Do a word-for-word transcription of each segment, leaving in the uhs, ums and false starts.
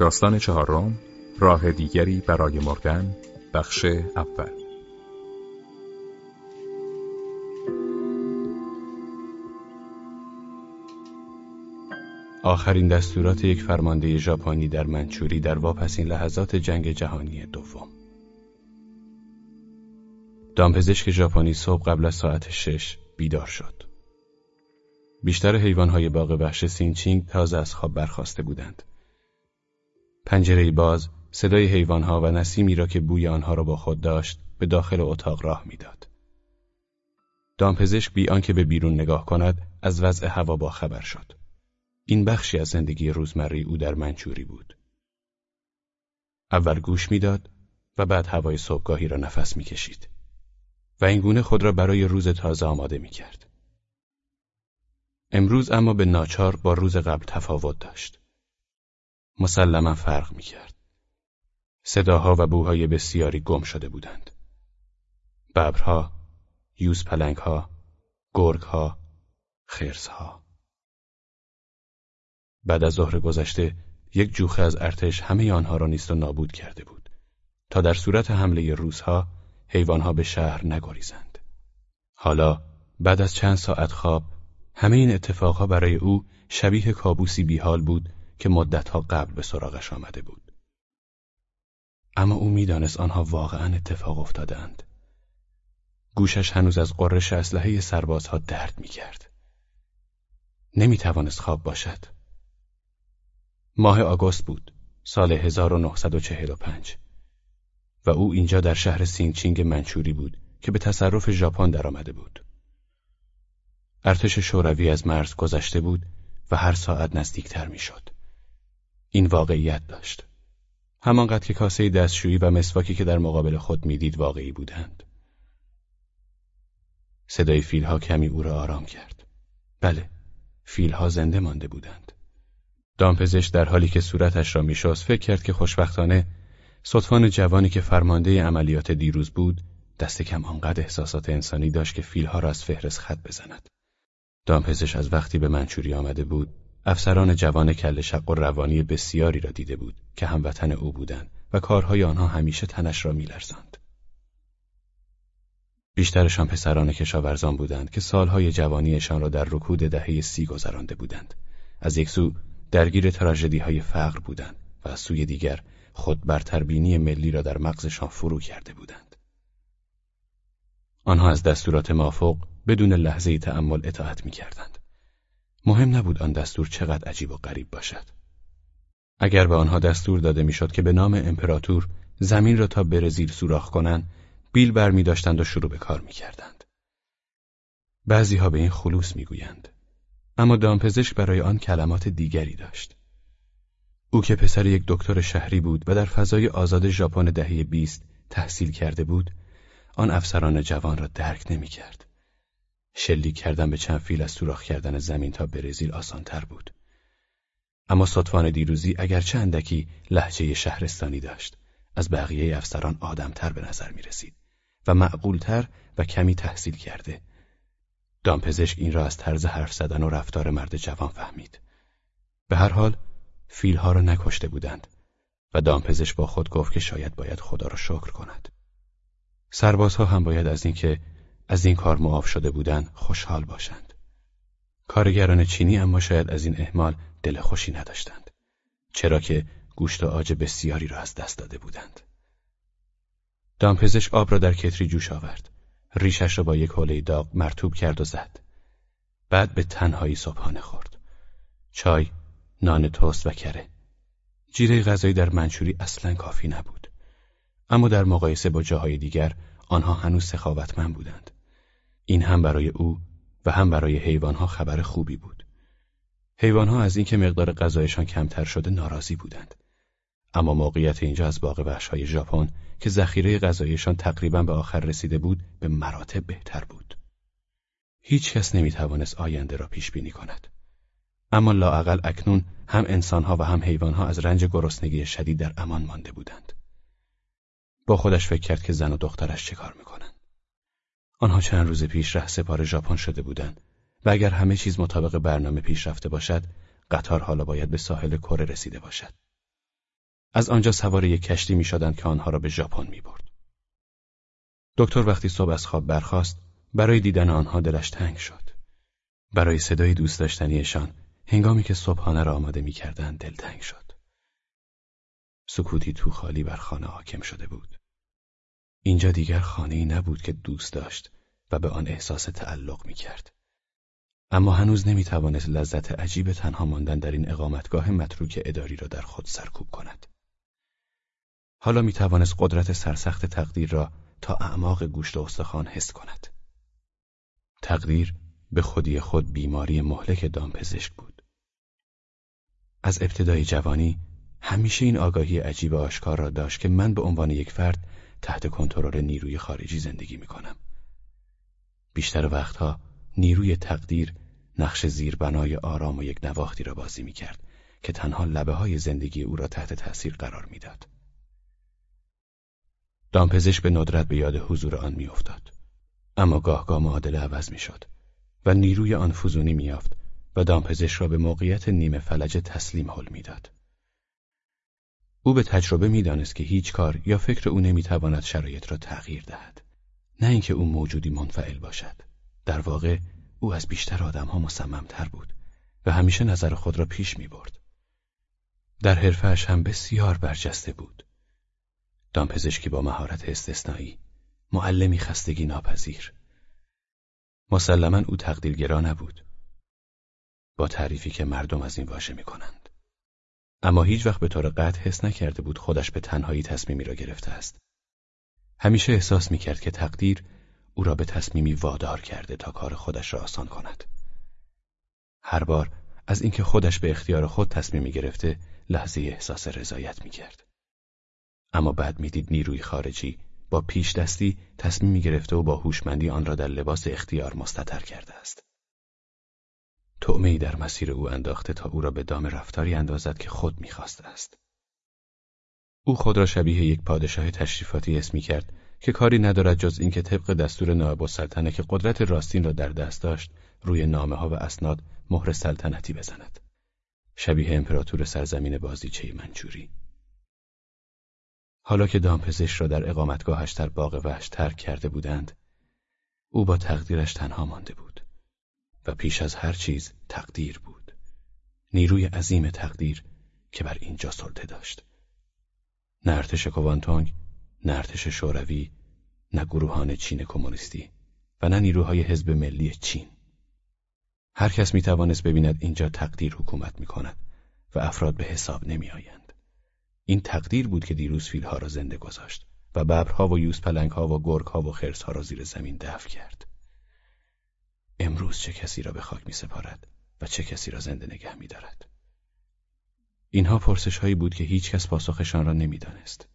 داستان چهارم، راه دیگری برای مردن، بخش اول. آخرین دستورات یک فرمانده ژاپنی در منچوری در واپسین لحظات جنگ جهانی دوم. دامپزشک ژاپنی صبح قبل از ساعت شش بیدار شد. بیشتر حیوانهای باغ وحش سینچینگ تازه از خواب برخاسته بودند. پنجره باز، صدای حیوانها و نسیمی را که بوی آنها را با خود داشت به داخل اتاق راه میداد. دامپزشک بی آنکه به بیرون نگاه کند از وضع هوا با خبر شد. این بخشی از زندگی روزمره او در منچوری بود. اول گوش میداد و بعد هوای صبحگاهی را نفس میکشید و این گونه خود را برای روز تازه آماده میکرد. امروز اما به ناچار با روز قبل تفاوت داشت. مسلماً فرق میکرد. صداها و بوهای بسیاری گم شده بودند. ببرها، یوزپلنگها، گرگها، خرسها. بعد از ظهر گذشته یک جوخه از ارتش همه آنها را نیست و نابود کرده بود تا در صورت حمله روسها حیوانها به شهر نگریزند. حالا بعد از چند ساعت خواب همه این اتفاقها برای او شبیه کابوسی بیحال بود که مدتها قبل به سراغش آمده بود. اما او میدانست آنها واقعا اتفاق افتادند. گوشش هنوز از غرش اسلحه سربازها درد میکرد. نمیتوانست خواب باشد. ماه آگوست بود، سال هزار و نهصد و چهل و پنج و او اینجا در شهر سینچینگ منچوری بود که به تصرف ژاپن درآمده بود. ارتش شوروی از مرز گذشته بود و هر ساعت نزدیکتر میشد. این واقعیت داشت. همانقدر که کاسه دستشویی و مسواکی که در مقابل خود میدید واقعی بودند. صدای فیلها کمی او را آرام کرد. بله، فیلها زنده مانده بودند. دامپزشک در حالی که صورتش را میشست فکر کرد که خوشبختانه صدفان جوانی که فرمانده عملیات دیروز بود دست کم آنقدر احساسات انسانی داشت که فیلها را از فهرست خط بزند. دامپزشک از وقتی به منچوری آمده بود افسران جوان کله شق و روانی بسیاری را دیده بود که هموطن او بودند و کارهای آنها همیشه تنش را میلرزاند. بیشترشان پسران کشاورزان بودند که سالهای جوانیشان را در رکود دهه سی گذرانده بودند. از یک سو درگیر تراژدی‌های فقر بودند و از سوی دیگر خود برتربینی ملی را در مغزشان فرو کرده بودند. آنها از دستورات مافوق بدون لحظه‌ای تأمل اطاعت می‌کردند. مهم نبود آن دستور چقدر عجیب و غریب باشد. اگر به آنها دستور داده میشد که به نام امپراتور زمین را تا برزیل سوراخ کنند، بیل برمی داشتند و شروع به کار می‌کردند. بعضی‌ها به این خلوص می‌گویند. اما دامپزشک برای آن کلمات دیگری داشت. او که پسر یک دکتر شهری بود و در فضای آزاد ژاپن دهه بیست تحصیل کرده بود، آن افسران جوان را درک نمی‌کرد. شلیک کردن به چند فیل از سوراخ کردن زمین تا برزیل آسان‌تر بود. اما صدفان دیروزی اگرچه اندکی لهجه شهرستانی داشت، از بقیه افسران آدم‌تر به نظر می‌رسید و معقول‌تر و کمی تحصیل کرده. دامپزشک این را از طرز حرف زدن و رفتار مرد جوان فهمید. به هر حال فیلها را نکشته بودند و دامپزشک با خود گفت که شاید باید خدا را شکر کند. سربازها هم باید از اینکه از این کار معاف شده بودند خوشحال باشند. کارگران چینی اما شاید از این اهمال دل خوشی نداشتند، چرا که گوشت و عاج بسیاری را از دست داده بودند. دامپزشک آب را در کتری جوش آورد. ریشش را با یک حوله داغ مرطوب کرد و زد. بعد به تنهایی صبحانه خورد. چای، نان تست و کره. جیره غذایی در منچوری اصلاً کافی نبود. اما در مقایسه با جاهای دیگر آنها هنوز سخاوتمند بودند. این هم برای او و هم برای حیوانها خبر خوبی بود. حیوانها از اینکه مقدار غذایشان کمتر شده ناراضی بودند. اما موقعیت اینجا از باغ وحش‌های ژاپن که ذخیره غذایشان تقریباً به آخر رسیده بود به مراتب بهتر بود. هیچ کس نمیتوانست آینده را پیش بینی کند. اما لااقل اکنون هم انسانها و هم حیوانها از رنج گرسنگی شدید در امان مانده بودند. با خودش فکر کرد که زن و دخترش چه کار میکنند. آنها چند روز پیش رهسپار ژاپن شده بودند و اگر همه چیز مطابق برنامه پیش رفته باشد، قطار حالا باید به ساحل کره رسیده باشد. از آنجا سوار یک کشتی می‌شدند که آنها را به ژاپن می‌برد. دکتر وقتی صبح از خواب برخاست، برای دیدن آنها دلش تنگ شد. برای صدای دوست داشتنیشان هنگامی که صبحانه را آماده می‌کردند دلتنگ شد. سکوتی تو خالی بر خانه حاکم شده بود. اینجا دیگر خانه‌ای نبود که دوست داشت و به آن احساس تعلق می‌کرد. اما هنوز نمی‌توانست لذت عجیب تنها ماندن در این اقامتگاه متروک اداری را در خود سرکوب کند. حالا می‌توانست قدرت سرسخت تقدیر را تا اعماق گوشت و استخوان حس کند. تقدیر به خودی خود بیماری مهلک دامپزشک بود. از ابتدای جوانی همیشه این آگاهی عجیب و آشکار را داشت که من به عنوان یک فرد تحت کنترل نیروی خارجی زندگی می‌کنم. بیشتر وقتها نیروی تقدیر نقش زیربنای آرام و یک نواختی را بازی می‌کرد که تنها لبه‌های زندگی او را تحت تأثیر قرار می‌داد. دامپزشک به ندرت به یاد حضور آن می‌افتاد، اما گاه گاه معادله عوض می‌شد و نیروی آن فزونی می‌یافت و دامپزشک را به موقعیت نیمه فلج تسلیم حل می‌داد. او به تجربه می‌دانست که هیچ کار یا فکر او نمی‌تواند شرایط را تغییر دهد. نه اینکه او موجودی منفعل باشد. در واقع او از بیشتر آدم‌ها مصمم‌تر بود و همیشه نظر خود را پیش می‌برد. در حرفه‌اش هم بسیار برجسته بود. دامپزشکی با مهارت استثنایی، معلمی خستگی ناپذیر. مسلماً او تقدیرگرا نبود، با تعریفی که مردم از این واژه می‌کنند. اما هیچ وقت به طور قطع حس نکرده بود خودش به تنهایی تصمیمی را گرفته است. همیشه احساس می‌کرد که تقدیر او را به تصمیمی وادار کرده تا کار خودش را آسان کند. هر بار از اینکه خودش به اختیار خود تصمیمی گرفته، لحظه احساس رضایت می‌کرد. اما بعد می‌دید نیروی خارجی با پیش دستی تصمیمی گرفته و با هوشمندی آن را در لباس اختیار مستتر کرده است. طعمه‌ای در مسیر او انداخته تا او را به دام رفتاری اندازد که خود می‌خواسته است. او خود را شبیه یک پادشاه تشریفاتی حس می‌کرد که کاری ندارد جز اینکه طبق دستور نایب السلطنه که قدرت راستین را در دست داشت، روی نامه‌ها و اسناد مهر سلطنتی بزند. شبیه امپراتور سرزمین بازیچه منچوری. حالا که دامپزشک را در اقامتگاهش در باغ وحش ترک کرده بودند، او با تقدیرش تنها مانده بود و پیش از هر چیز تقدیر بود. نیروی عظیم تقدیر که بر اینجا سلطه داشت. نه ارتش کوانتونگ، نه ارتش شوروی، نه گروهان چین کمونیستی و نه نیروهای حزب ملی چین. هر کس می توانست ببیند اینجا تقدیر حکومت می کند و افراد به حساب نمی آیند. این تقدیر بود که دیروز فیلها را زنده گذاشت و ببرها و یوز پلنگها و گرگها و خرسها را زیر زمین دفن کرد. امروز چه کسی را به خاک می سپارد و چه کسی را زنده نگه می دارد؟ اینها پرسش هایی بود که هیچ کس پاسخشان را نمی دانست.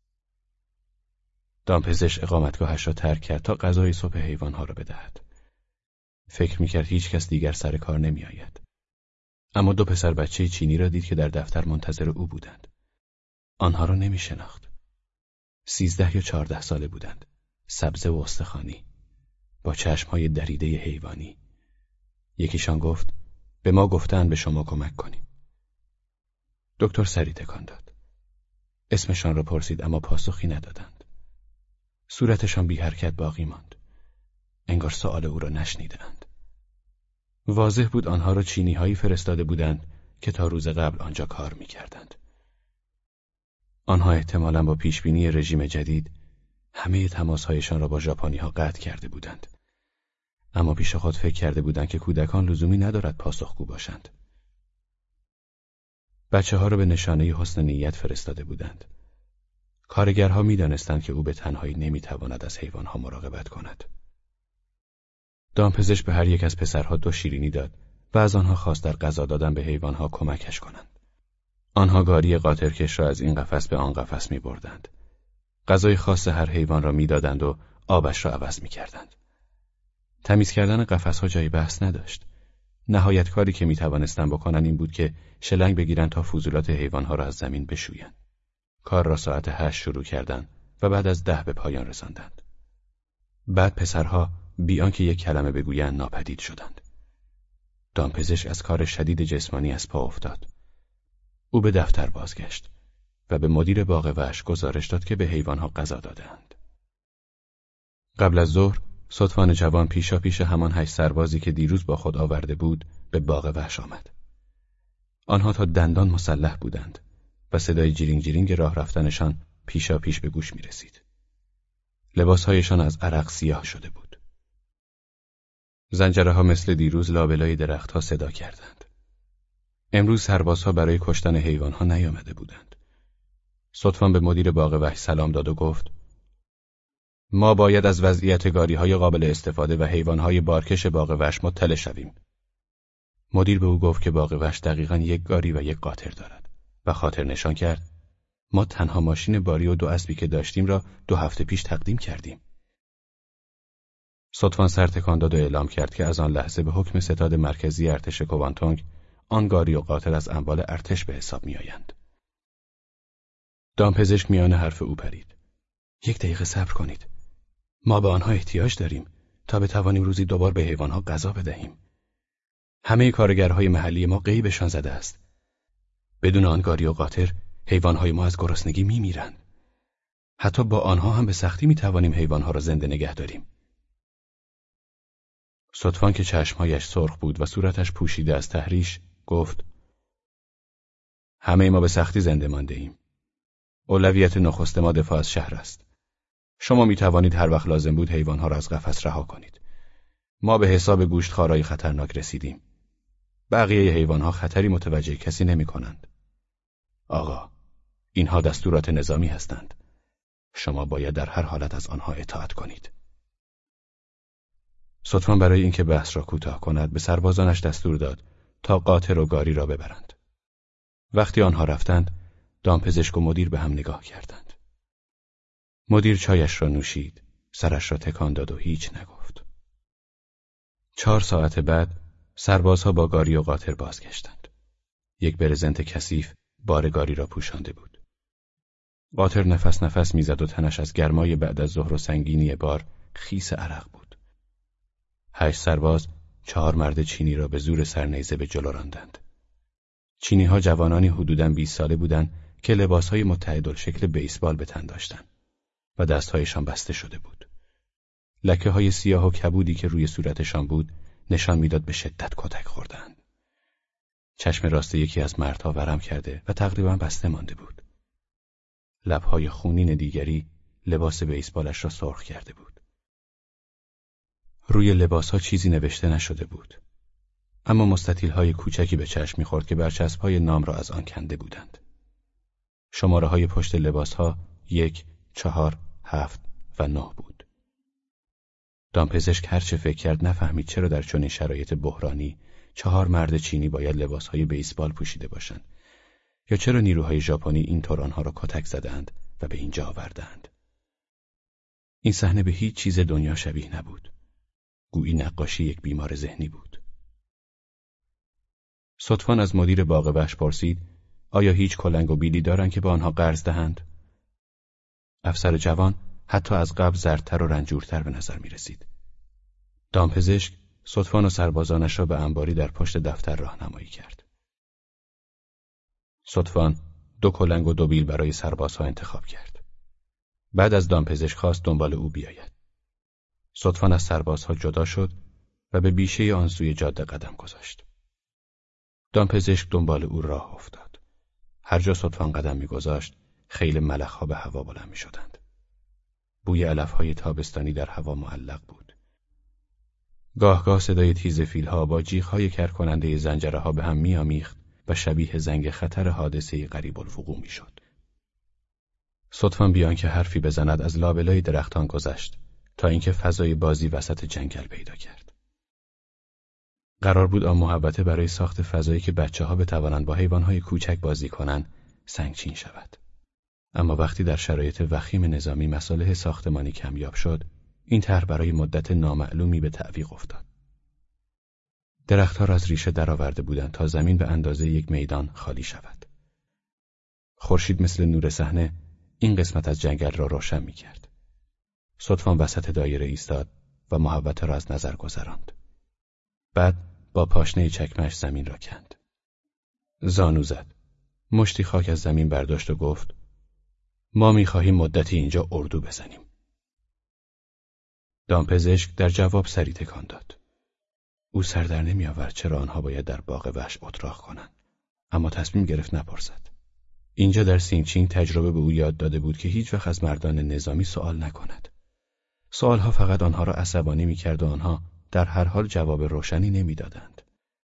دامپزشک اقامتگاهش را ترک کرد تا غذای صبح حیوانها را بدهد. فکر می کرد هیچ کس دیگر سر کار نمی آید. اما دو پسر بچه چینی را دید که در دفتر منتظر او بودند. آنها را نمی شناخت. سیزده یا چهارده ساله بودند. سبزه و استخوانی. با چشمهای دریده حیوانی. یکیشان گفت: به ما گفتند به شما کمک کنیم. دکتر سری تکان داد. اسمشان را پرسید اما پاسخی ندادند. صورتشان بی حرکت باقی ماند. انگار سؤال او را نشنیدند. واضح بود آنها را چینی‌هایی فرستاده بودند که تا روز قبل آنجا کار می‌کردند. آنها احتمالاً با پیشبینی رژیم جدید همه تماس‌هایشان را با ژاپنی‌ها قطع کرده بودند. اما پیش خود فکر کرده بودند که کودکان لزومی ندارد پاسخگو باشند. بچه‌ها را به نشانه حسن نیت فرستاده بودند. کارگرها می‌دانستند که او به تنهایی نمی‌تواند از حیوان‌ها مراقبت کند. دامپزشک به هر یک از پسرها دو شیرینی داد و از آنها خواست در غذا دادن به حیوان‌ها کمکش کنند. آنها گاری قاطرکش را از این قفس به آن قفس می‌بردند. غذای خاص هر حیوان را می‌دادند و آبش را عوض می‌کردند. تمیز کردن قفس‌ها جای بحث نداشت. نهایت کاری که می‌توانستند بکنند این بود که شلنگ بگیرند تا فضولات حیوان‌ها را از زمین بشویند. کار را ساعت هشت شروع کردند و بعد از ده به پایان رساندند. بعد پسرها بی آنکه یک کلمه بگویند ناپدید شدند. دامپزشک از کار شدید جسمانی از پا افتاد. او به دفتر بازگشت و به مدیر باغ وحش گزارش داد که به حیوانها غذا دادند. قبل از ظهر ستوان جوان پیشا پیش همان هشت سربازی که دیروز با خود آورده بود به باغ وحش آمد. آنها تا دندان مسلح بودند و صدای جیرینگ جیرینگ راه رفتنشان پیشا پیش به گوش می رسید. لباسهایشان از عرق سیاه شده بود. زنجره ها مثل دیروز لابلای درختها صدا کردند. امروز سربازها برای کشتن حیوانها نیامده بودند. ستوان به مدیر باغ وحش سلام داد و گفت: ما باید از وضعیت گاری‌های قابل استفاده و حیوانهای بارکش باغ وحش مطلع شویم. مدیر به او گفت که باغ وحش دقیقاً یک گاری و یک قاطر دارد و خاطر نشان کرد: ما تنها ماشین باری و دو اسبی که داشتیم را دو هفته پیش تقدیم کردیم. ستوان سر تکان داد و اعلام کرد که از آن لحظه به حکم ستاد مرکزی ارتش کوانتونگ آن گاری و قاطر از اموال ارتش به حساب می‌آیند. دامپزشک میان حرف او پرید: یک دقیقه صبر کنید. ما به آنها احتیاج داریم تا بتوانیم روزی دوبار به حیوانها غذا بدهیم. همه کارگرهای محلی ما غیبشان زده است. بدون آن گاری و قاطر حیوانهای ما از گرسنگی میمیرند. حتی با آنها هم به سختی میتوانیم حیوانها را زنده نگه داریم. ستوان که چشمهایش سرخ بود و صورتش پوشیده از تحریش گفت: همه ما به سختی زنده مانده ایم. اولویت نخست ما دفاع از شهر است. شما می توانید هر وقت لازم بود حیوانها را از قفس رها کنید. ما به حساب گوشتخوارای خطرناک رسیدیم. بقیه حیوانها خطری متوجه کسی نمی کنند. آقا، اینها دستورات نظامی هستند. شما باید در هر حالت از آنها اطاعت کنید. ستوان برای اینکه بحث را کوتاه کند به سربازانش دستور داد تا قاطر و گاری را ببرند. وقتی آنها رفتند، دامپزشک و مدیر به هم نگاه کردند. مدیر چایش را نوشید، سرش را تکان داد و هیچ نگفت. چهار ساعت بعد سربازها با گاری و قاطر بازگشتند. یک برزنت کثیف بار گاری را پوشانده بود. قاطر نفس نفس میزد و تنش از گرمای بعد از ظهر و سنگینی بار خیس عرق بود. هشت سرباز چهار مرد چینی را به زور سرنیزه به جلو راندند. چینی‌ها جوانانی حدوداً بیست ساله بودند که لباسهای متحدالشکل بیسبال به تن داشتند و دستهایشان بسته شده بود. لکه‌های سیاه و کبودی که روی صورتشان بود نشان میداد به شدت کتک خوردند. چشم راست یکی از مردها ورم کرده و تقریباً بسته مانده بود. لب‌های خونین دیگری لباس بیسبالش را سرخ کرده بود. روی لباسها چیزی نوشته نشده بود، اما مستطیل‌های کوچکی به چشم می‌خورد که برچسب‌های نام را از آن کنده بودند. شماره‌های پشت لباسها یک، چهار، هفت و نه بود. دامپزشک هر چه فکر کرد نفهمید چرا در چنین شرایط بحرانی چهار مرد چینی باید لباسهای بیسبال پوشیده باشند یا چرا نیروهای ژاپنی اینطور آنها را کتک زدند و به اینجا آوردند. این صحنه به هیچ چیز دنیا شبیه نبود. گویی نقاشی یک بیمار ذهنی بود. ستوان از مدیر باغ وحش پرسید: آیا هیچ کلنگ و بیلی دارند که به آنها قرض دهند؟ افسر جوان حتی از قبل زردتر و رنجورتر به نظر می رسید. دامپزشک ستوان و سربازانش را به انباری در پشت دفتر راهنمایی کرد. ستوان دو کلنگ و دو بیل برای سربازها انتخاب کرد. بعد از دامپزشک خواست دنبال او بیاید. ستوان از سربازها جدا شد و به بیشه آن سوی جاده قدم گذاشت. دامپزشک دنبال او راه افتاد. هر جا ستوان قدم می‌گذاشت، خیل ملخ‌ها به هوا بلند می‌شدند. بوی علف‌های تابستانی در هوا معلق بود. گاه گاه صدای تیز فیل‌ها با جیغ‌های کرکننده زنجره‌ها به هم می‌آمیخت و شبیه زنگ خطر حادثه‌ای قریب الوقوع می‌شد. ستوان بیان که حرفی بزند از لابلای درختان گذشت تا اینکه فضای بازی وسط جنگل پیدا کرد. قرار بود آن محوطه برای ساخت فضایی که بچه‌ها بتوانند با حیوان‌های کوچک بازی کنند سنگچین شود. اما وقتی در شرایط وخیم نظامی مصالح ساختمانی کمیاب شد، این طرح برای مدت نامعلومی به تعویق افتاد. درخت‌ها را از ریشه درآورده بودند تا زمین به اندازه یک میدان خالی شود. خورشید مثل نور صحنه این قسمت از جنگل را روشن می‌کرد. ستوان وسط دایره ایستاد و محوطه را از نظر گذراند. بعد با پاشنه چکمه‌اش زمین را کند. زانو زد. مشتی خاک از زمین برداشت و گفت: ما می‌خواهیم مدتی اینجا اردو بزنیم. دامپزشک در جواب سری تکان داد. او سر در نمی‌آورد چرا آنها باید در باغ وحش اتراق کنند، اما تصمیم گرفت نپرسد. اینجا در سینچینگ تجربه به او یاد داده بود که هیچ وقت از مردان نظامی سوال نکند. سوالها فقط آنها را عصبانی می‌کرد و آنها در هر حال جواب روشنی نمی‌دادند.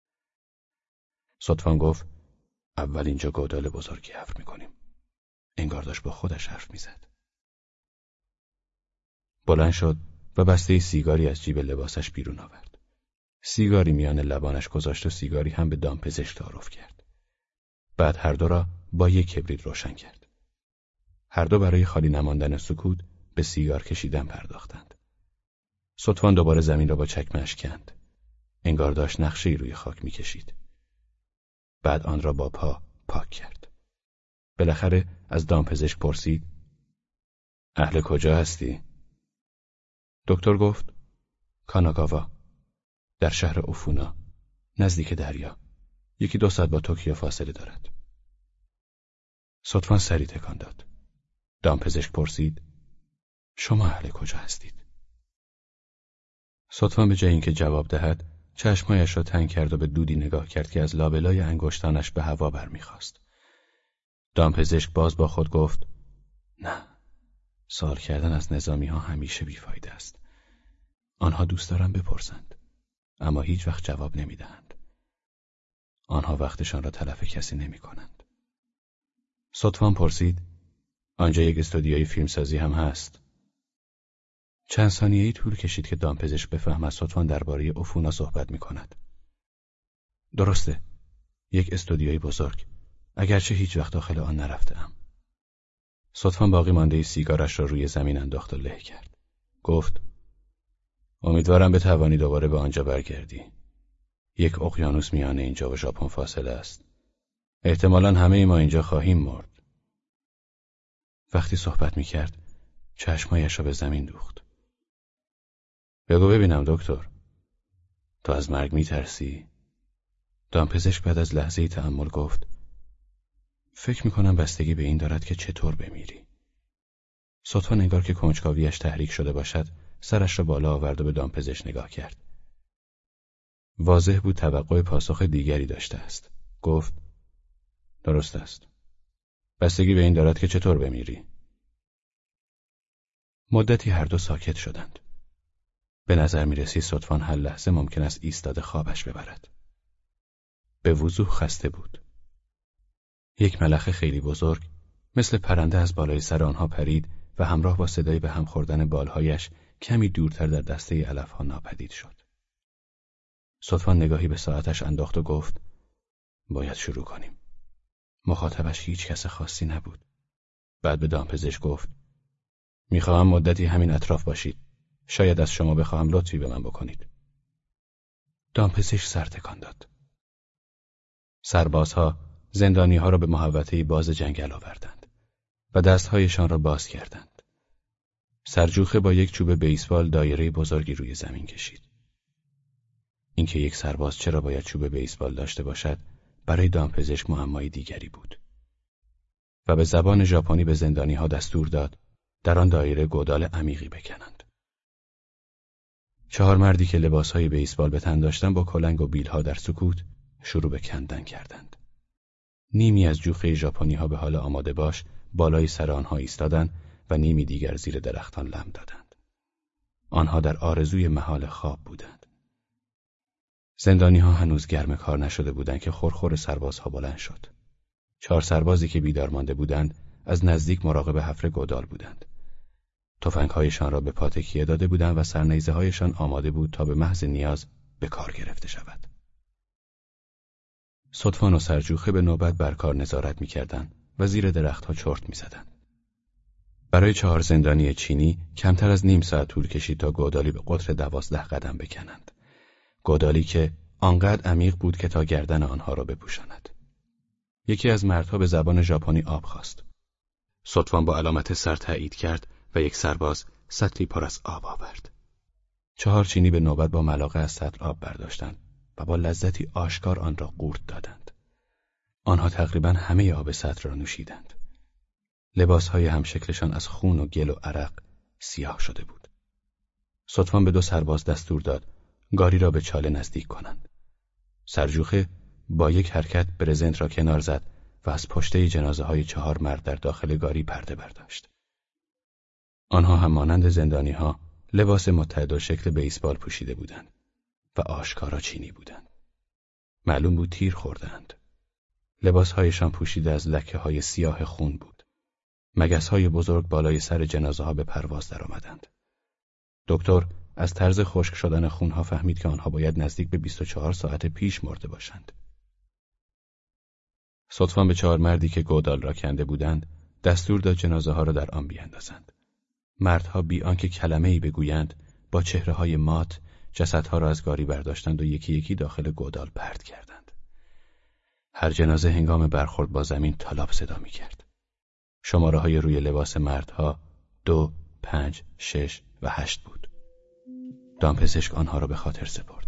ستوان گفت: اول اینجا گودال بزرگی حفر می‌کنیم. انگار داشت با خودش حرف می‌زد. بلند شد و بسته سیگاری از جیب لباسش بیرون آورد. سیگاری میان لبانش گذاشت و سیگاری هم به دامپزشک تعارف کرد. بعد هر دو را با یک کبریت روشن کرد. هر دو برای خالی نماندن سکوت به سیگار کشیدن پرداختند. ستوان دوباره زمین را با چکمه‌اش کند. انگار داشت نقشه‌ای روی خاک می‌کشید. بعد آن را با پا پاک کرد. بالاخره از دامپزشک پرسید: اهل کجا هستی؟ دکتر گفت: کاناگاوا، در شهر اوفونا، نزدیک دریا. یکی دو ساعت با توکیو فاصله دارد. ستوان سری تکان داد. دامپزشک پرسید: شما اهل کجا هستید؟ ستوان به جای اینکه جواب دهد، چشمایش را تنگ کرد و به دودی نگاه کرد که از لابلای انگشتانش به هوا برمیخواست. دامپزشک باز با خود گفت: نه، سوال کردن از نظامی ها همیشه بیفایده است. آنها دوست دارن بپرسند، اما هیچ وقت جواب نمیدهند. آنها وقتشان را تلف کسی نمی کنند. ستوان پرسید: آنجا یک استودیوی فیلمسازی هم هست؟ چند ثانیه‌ای طول کشید که دامپزشک بفهمد ستوان درباره اوفونا صحبت می کند. درسته، یک استودیوی بزرگ، اگرچه هیچ وقت داخل آن نرفته‌ام. ستوان باقی مانده سیگارش را روی زمین انداخت و له کرد. گفت: امیدوارم بتوانی دوباره به آنجا برگردی. یک اقیانوس میان اینجا و ژاپن فاصله است. احتمالاً همه ما اینجا خواهیم مرد. وقتی صحبت می‌کرد، چشمایش را به زمین دوخت. بگو ببینم دکتر، تو از مرگ می‌ترسی؟ دامپزشک بعد از لحظه‌ای تأمل گفت: فکر می‌کنم بستگی به این دارد که چطور بمیری. ستوان انگار که کنجکاویش تحریک شده باشد، سرش را بالا آورد و به دامپزشک نگاه کرد. واضح بود توقع پاسخ دیگری داشته است. گفت: درست است. بستگی به این دارد که چطور بمیری. مدتی هر دو ساکت شدند. به نظر می رسید ستوان هر لحظه ممکن است ایستاده خوابش ببرد. به وضوح خسته بود. یک ملخ خیلی بزرگ مثل پرنده از بالای سر آنها پرید و همراه با صدای به هم خوردن بالهایش کمی دورتر در دسته علفها ناپدید شد. ستوان نگاهی به ساعتش انداخت و گفت: باید شروع کنیم. مخاطبش هیچ کس خاصی نبود. بعد به دامپزشک گفت: میخواهم مدتی همین اطراف باشید. شاید از شما بخواهم لطفی به من بکنید. دامپزشک سر تکان داد. سربازها زندانیها را به محوطه باز جنگل آوردند و دستهایشان را باز کردند. سرجوخه با یک چوب بیسبال دایره بزرگی روی زمین کشید. اینکه یک سرباز چرا باید چوب بیسبال داشته باشد، برای دامپزشک معمای دیگری بود. و به زبان ژاپنی به زندانیها دستور داد در آن دایره گودال عمیقی بکنند. چهار مردی که لباسهای بیسبال به تن داشتند با کلنگ و بیلها در سکوت شروع به کندن کردند. نیمی از جوخه ژاپنی‌ها به حال آماده باش بالای سر آنها ایستادند و نیمی دیگر زیر درختان لم دادند. آنها در آرزوی محال خواب بودند. زندانی‌ها هنوز گرم کار نشده بودند که خورخور سربازها بلند شد. چهار سربازی که بیدار مانده بودند از نزدیک مراقب حفر گودال بودند. تفنگ‌هایشان را به پا تکیه داده بودند و سرنیزه‌هایشان آماده بود تا به محض نیاز به کار گرفته شود. ستوان و سرجوخه به نوبت بر کار نظارت می‌کردند و زیر درخت‌ها چرت می‌زدند. برای چهار زندانی چینی کمتر از نیم ساعت طول کشید تا گودالی به قطر دوازده قدم بکنند. گودالی که آنقدر عمیق بود که تا گردن آنها را بپوشاند. یکی از مردها به زبان ژاپنی آب خواست. ستوان با علامت سر تایید کرد و یک سرباز سطلی پر از آب آورد. چهار چینی به نوبت با ملاقه از سطل آب برداشتند و با لذتی آشکار آن را قورت دادند. آنها تقریباً همه آب سطل را نوشیدند. لباسهای همشکلشان از خون و گل و عرق سیاه شده بود. ستوان به دو سرباز دستور داد گاری را به چاله نزدیک کنند. سرجوخه با یک حرکت برزنت را کنار زد و از پشته جنازه های چهار مرد در داخل گاری پرده برداشت. آنها هم مانند زندانی ها لباس متحدالشکل بیسبال پوشیده بودند و آشکارا چینی بودند. معلوم بود تیر خوردند. لباسهایشان پوشیده از لکه های سیاه خون بود. مگس های بزرگ بالای سر جنازه ها به پرواز در آمدند. دکتر از طرز خشک شدن خونها فهمید که آنها باید نزدیک به بیست و چهار ساعت پیش مرده باشند. ستوان به چهار مردی که گودال را کنده بودند دستور داد جنازه ها را در آن بیاندازند. مردها بی آنکه کلمه‌ای بگویند با چهره‌های مات جسدها را از گاری برداشتند و یکی یکی داخل گودال پرت کردند. هر جنازه هنگام برخورد با زمین تالاپ صدا می‌کرد. شماره‌های روی لباس مردها دو، پنج، شش و هشت بود. دامپزشک آنها را به خاطر سپرد.